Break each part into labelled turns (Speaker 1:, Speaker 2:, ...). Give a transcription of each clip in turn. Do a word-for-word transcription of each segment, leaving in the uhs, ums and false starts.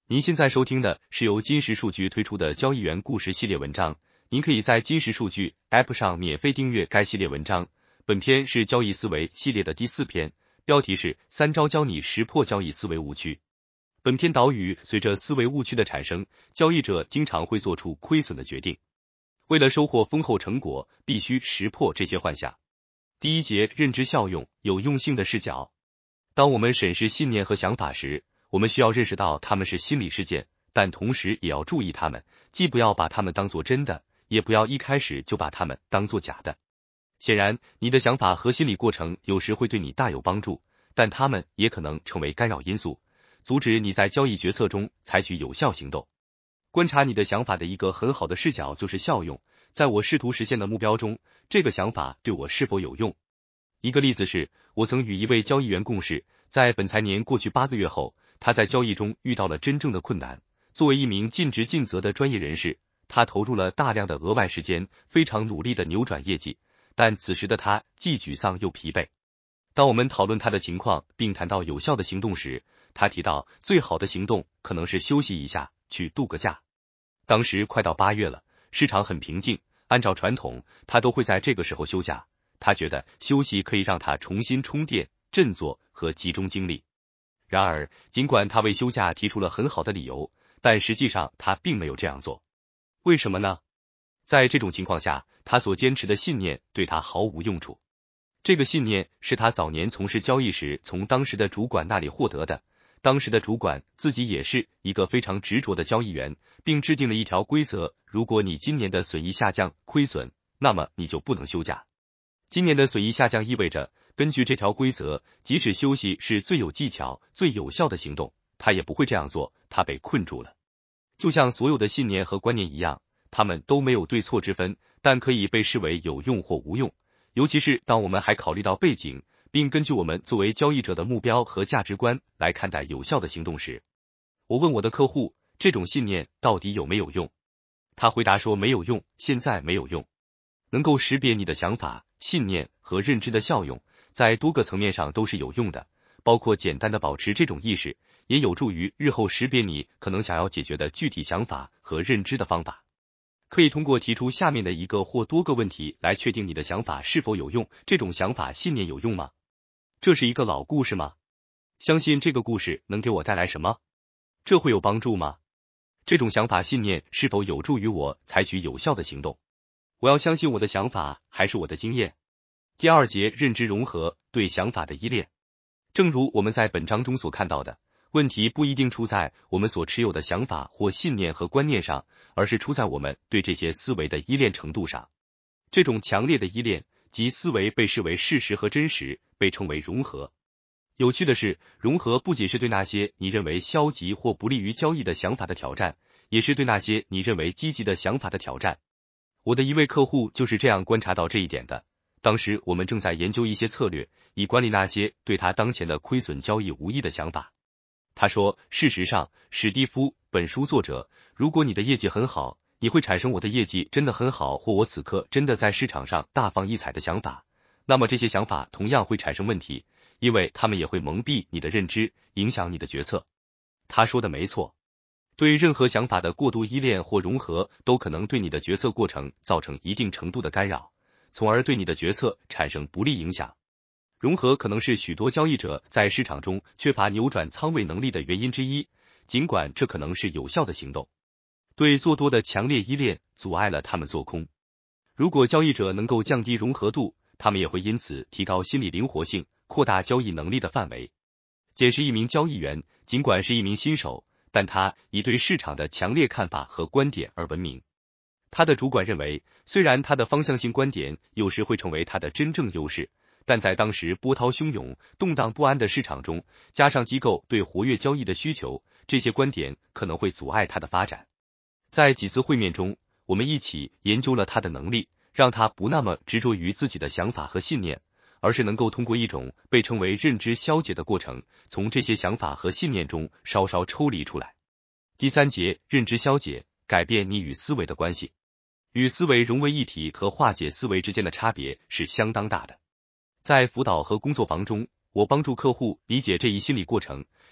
Speaker 1: 您现在收听的是由金石数据推出的交易员故事系列文章，您可以在金石数据 App 上免费订阅该系列文章。本篇是交易思维系列的第四篇，标题是三招教你识破交易思维误区。本篇导语：随着思维误区的产生，交易者经常会做出亏损的决定。为了收获丰厚成果，必须识破这些幻想。第一节，认知效用，有用性的视角。当我们审视信念和想法时，我们需要认识到它们是心理事件，但同时也要注意它们，既不要把它们当作真的，也不要一开始就把它们当作假的。显然，你的想法和心理过程有时会对你大有帮助，但它们也可能成为干扰因素，阻止你在交易决策中采取有效行动。观察你的想法的一个很好的视角就是效用，在我试图实现的目标中，这个想法对我是否有用？一个例子是，我曾与一位交易员共事，在本财年过去八个月后，他在交易中遇到了真正的困难。作为一名尽职尽责的专业人士，他投入了大量的额外时间，非常努力的扭转业绩，但此时的他既沮丧又疲惫。当我们讨论他的情况，并谈到有效的行动时，他提到最好的行动可能是休息一下，去度个假。当时快到八月了，市场很平静，按照传统，他都会在这个时候休假。他觉得休息可以让他重新充电、振作和集中精力。然而，尽管他为休假提出了很好的理由，但实际上他并没有这样做。为什么呢？在这种情况下，他所坚持的信念对他毫无用处。这个信念是他早年从事交易时从当时的主管那里获得的。当时的主管自己也是一个非常执着的交易员，并制定了一条规则：如果你今年的损益下降、亏损，那么你就不能休假。今年的损益下降意味着，根据这条规则，即使休息是最有技巧、最有效的行动，他也不会这样做，他被困住了。就像所有的信念和观念一样，他们都没有对错之分，但可以被视为有用或无用，尤其是当我们还考虑到背景，并根据我们作为交易者的目标和价值观来看待有效的行动时。我问我的客户，这种信念到底有没有用？他回答说没有用，现在没有用。能够识别你的想法、信念和认知的效用，在多个层面上都是有用的，包括简单的保持这种意识，也有助于日后识别你可能想要解决的具体想法和认知的方法。可以通过提出下面的一个或多个问题来确定你的想法是否有用。这种想法、信念有用吗？这是一个老故事吗？相信这个故事能给我带来什么？这会有帮助吗？这种想法、信念是否有助于我采取有效的行动？我要相信我的想法还是我的经验？第二节，认知融合，对想法的依恋。正如我们在本章中所看到的，问题不一定出在我们所持有的想法或信念和观念上，而是出在我们对这些思维的依恋程度上。这种强烈的依恋，即思维被视为事实和真实，被称为融合。有趣的是，融合不仅是对那些你认为消极或不利于交易的想法的挑战，也是对那些你认为积极的想法的挑战。我的一位客户就是这样观察到这一点的。当时我们正在研究一些策略，以管理那些对他当前的亏损交易无益的想法。他说，事实上，史蒂夫，本书作者，如果你的业绩很好，你会产生我的业绩真的很好，或我此刻真的在市场上大放异彩的想法，那么这些想法同样会产生问题，因为他们也会蒙蔽你的认知，影响你的决策。他说的没错。对任何想法的过度依恋或融合都可能对你的决策过程造成一定程度的干扰，从而对你的决策产生不利影响。融合可能是许多交易者在市场中缺乏扭转仓位能力的原因之一，尽管这可能是有效的行动。对做多的强烈依恋阻碍了他们做空。如果交易者能够降低融合度，他们也会因此提高心理灵活性，扩大交易能力的范围。简是一名交易员，尽管是一名新手，但他以对市场的强烈看法和观点而闻名。他的主管认为，虽然他的方向性观点有时会成为他的真正优势，但在当时波涛汹涌、动荡不安的市场中，加上机构对活跃交易的需求，这些观点可能会阻碍他的发展。在几次会面中，我们一起研究了他的能力，让他不那么执着于自己的想法和信念，而是能够通过一种被称为认知消解的过程，从这些想法和信念中稍稍抽离出来。第三节，认知消解，改变你与思维的关系。与思维融为一体和化解思维之间的差别是相当大的。在辅导和工作坊中，我帮助客户理解这一心理过程，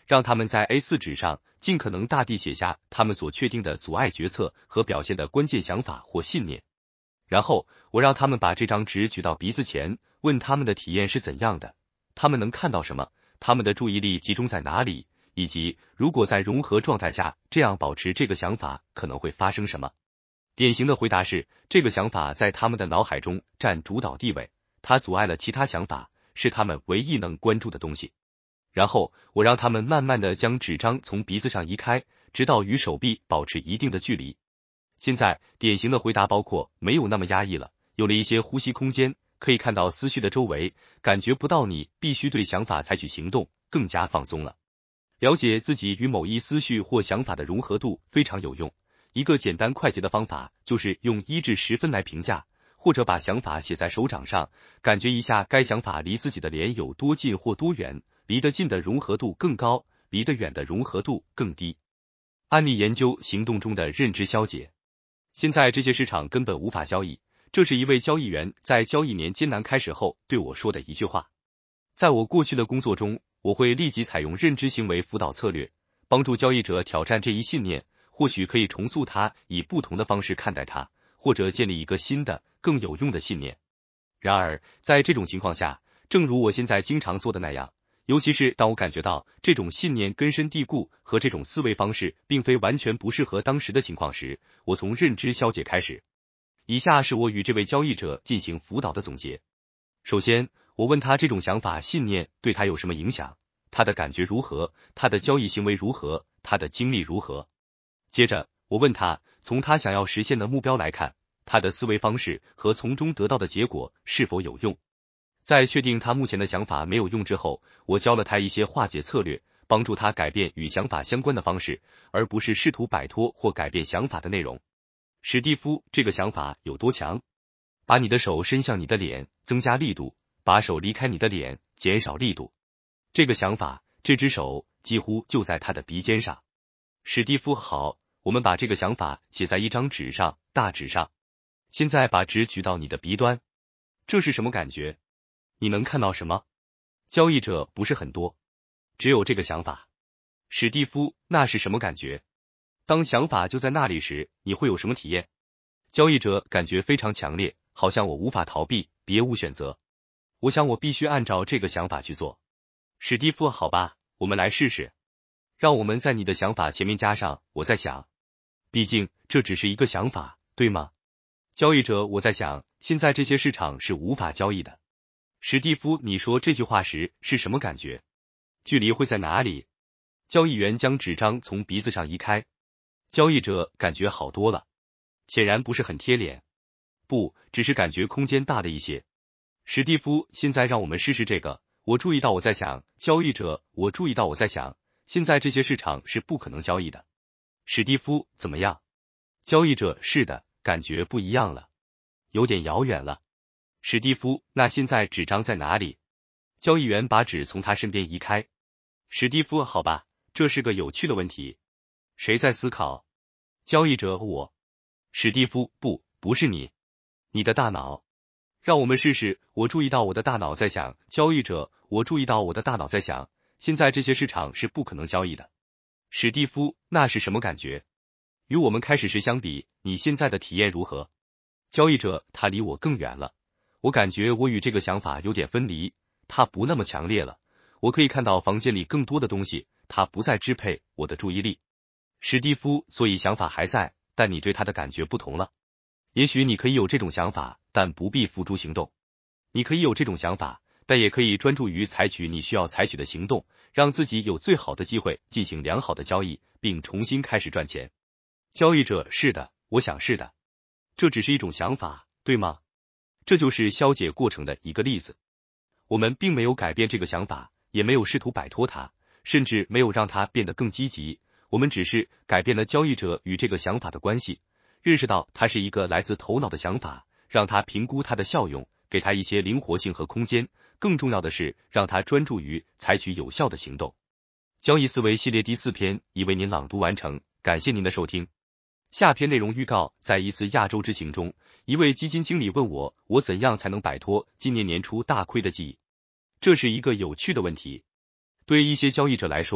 Speaker 1: 让他们在 A 四 纸上尽可能大地写下他们所确定的阻碍决策和表现的关键想法或信念。然后我让他们把这张纸举到鼻子前，问他们的体验是怎样的，他们能看到什么，他们的注意力集中在哪里，以及如果在融合状态下这样保持这个想法可能会发生什么。典型的回答是，这个想法在他们的脑海中占主导地位，它阻碍了其他想法，是他们唯一能关注的东西。然后我让他们慢慢的将纸张从鼻子上移开，直到与手臂保持一定的距离。现在典型的回答包括没有那么压抑了，有了一些呼吸空间，可以看到思绪的周围，感觉不到你必须对想法采取行动，更加放松了。了解自己与某一思绪或想法的融合度非常有用。一个简单快捷的方法就是用一至十分来评价，或者把想法写在手掌上，感觉一下该想法离自己的脸有多近或多远，离得近的融合度更高，离得远的融合度更低。案例研究行动中的认知消解。现在这些市场根本无法交易，这是一位交易员在交易年艰难开始后对我说的一句话。在我过去的工作中，我会立即采用认知行为辅导策略，帮助交易者挑战这一信念，或许可以重塑它，以不同的方式看待它，或者建立一个新的更有用的信念。然而在这种情况下，正如我现在经常做的那样，尤其是当我感觉到这种信念根深蒂固和这种思维方式并非完全不适合当时的情况时，我从认知消解开始。以下是我与这位交易者进行辅导的总结。首先，我问他这种想法信念对他有什么影响，他的感觉如何，他的交易行为如何，他的经历如何。接着我问他，从他想要实现的目标来看，他的思维方式和从中得到的结果是否有用。在确定他目前的想法没有用之后，我教了他一些化解策略，帮助他改变与想法相关的方式，而不是试图摆脱或改变想法的内容。史蒂夫，这个想法有多强？把你的手伸向你的脸，增加力度，把手离开你的脸，减少力度。这个想法，这只手几乎就在他的鼻尖上。史蒂夫，好，我们把这个想法写在一张纸上，大纸上。现在把纸举到你的鼻端。这是什么感觉？你能看到什么？交易者，不是很多，只有这个想法。史蒂夫，那是什么感觉？当想法就在那里时，你会有什么体验？交易者，感觉非常强烈，好像我无法逃避，别无选择。我想我必须按照这个想法去做。史蒂夫，好吧，我们来试试。让我们在你的想法前面加上我在想。毕竟这只是一个想法，对吗？交易者，我在想，现在这些市场是无法交易的。史蒂夫，你说这句话时是什么感觉？距离会在哪里？交易员将纸张从鼻子上移开。交易者，感觉好多了。显然不是很贴脸。不，只是感觉空间大了一些。史蒂夫，现在让我们试试这个。我注意到我在想。交易者，我注意到我在想，现在这些市场是不可能交易的。史蒂夫，怎么样？交易者，是的，感觉不一样了，有点遥远了。史蒂夫，那现在纸张在哪里？交易员把纸从他身边移开。史蒂夫，好吧，这是个有趣的问题。谁在思考？交易者，我。史蒂夫，不，不是你，你的大脑。让我们试试。我注意到我的大脑在想。交易者，我注意到我的大脑在想，现在这些市场是不可能交易的。史蒂夫，那是什么感觉？与我们开始时相比，你现在的体验如何？交易者，它离我更远了。我感觉我与这个想法有点分离，它不那么强烈了。我可以看到房间里更多的东西，它不再支配我的注意力。史蒂夫，所以想法还在，但你对它的感觉不同了。也许你可以有这种想法，但不必付诸行动。你可以有这种想法，但也可以专注于采取你需要采取的行动，让自己有最好的机会进行良好的交易，并重新开始赚钱。交易者，是的，我想是的。这只是一种想法，对吗？这就是消解过程的一个例子。我们并没有改变这个想法，也没有试图摆脱它，甚至没有让它变得更积极。我们只是改变了交易者与这个想法的关系，认识到它是一个来自头脑的想法，让他评估它的效用，给他一些灵活性和空间。更重要的是，让他专注于采取有效的行动。交易思维系列第四篇已为您朗读完成，感谢您的收听。下篇内容预告：在一次亚洲之行中，一位基金经理问我，我怎样才能摆脱今年年初大亏的记忆？这是一个有趣的问题。对一些交易者来说，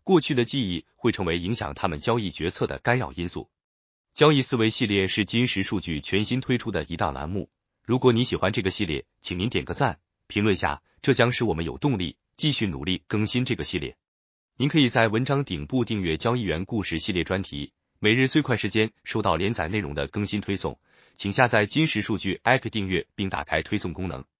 Speaker 1: 过去的记忆会成为影响他们交易决策的干扰因素。交易思维系列是金石数据全新推出的一档栏目，如果你喜欢这个系列，请您点个赞，评论下，这将使我们有动力继续努力更新这个系列。您可以在文章顶部订阅交易员故事系列专题，每日最快时间收到连载内容的更新推送，请下载金石数据 A P P 订阅并打开推送功能。